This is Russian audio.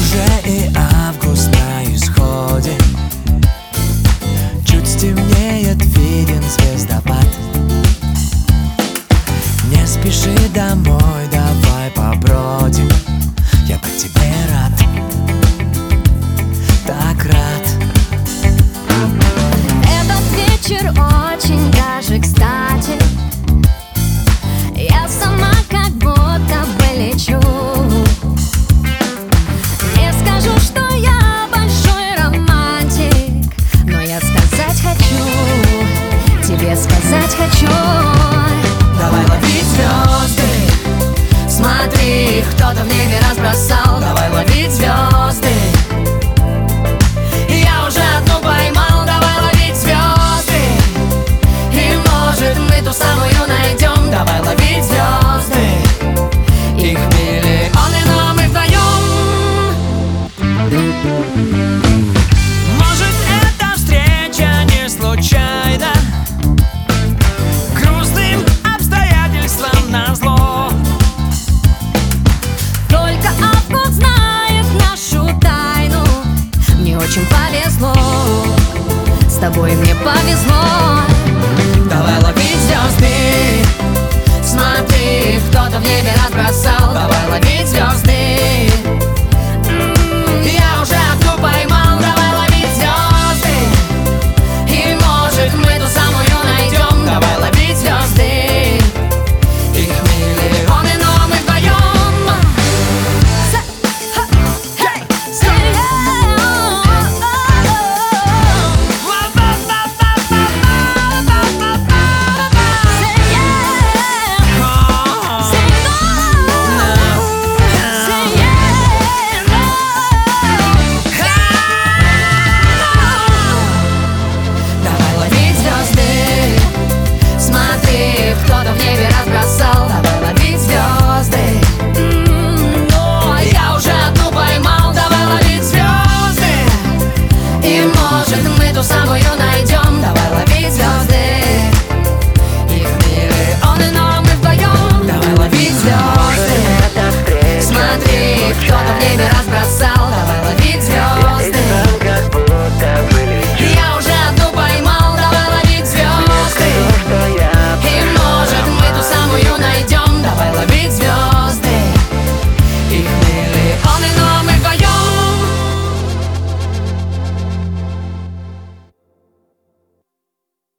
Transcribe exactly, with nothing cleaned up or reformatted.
Уже и август на исходе, чуть стемнеет, виден звездопад. Не спеши домой, давай побродим, я по тебе рад, так рад. Этот вечер очень даже кстати. Я сама как будто бы лечу. Не скажу, что я большой романтик, но я сказать хочу, тебе сказать хочу. Давай ловить звезды, Смотри, кто-то в небе разбросал. давай ловить звезды. Я уже одну поймал. Давай ловить звезды, и может мы ту самую найдем. Давай ловить звезды, Их миллионы, но мы вдвоем. может, эта встреча не случайна, грустным обстоятельствам назло. Только август знает нашу тайну. Мне очень повезло, с тобой мне повезло. Давай ловить звезды, Смотри, кто-то в небе разбросал. давай ловить звезды. М, Я уже одну поймал. Давай ловить звезды, и может мы ту самую найдем. Давай ловить звезды, Их миллионы, но мы вдвоем. Say, ha, hey, say yeah. Say yeah. Say no. Say yeah, no. Давай ловить Ловить звезды, смотри, кто-то в небе разбросал. Давай ловить звезды, М, Но я уже одну поймал. Давай ловить звезды, и может мы ту самую найдем. давай ловить звезды. Их миллионы, но мы вдвоем. Давай ловить звезды. Смотри, кто-то в небе разбросал. Давай ловить звезды.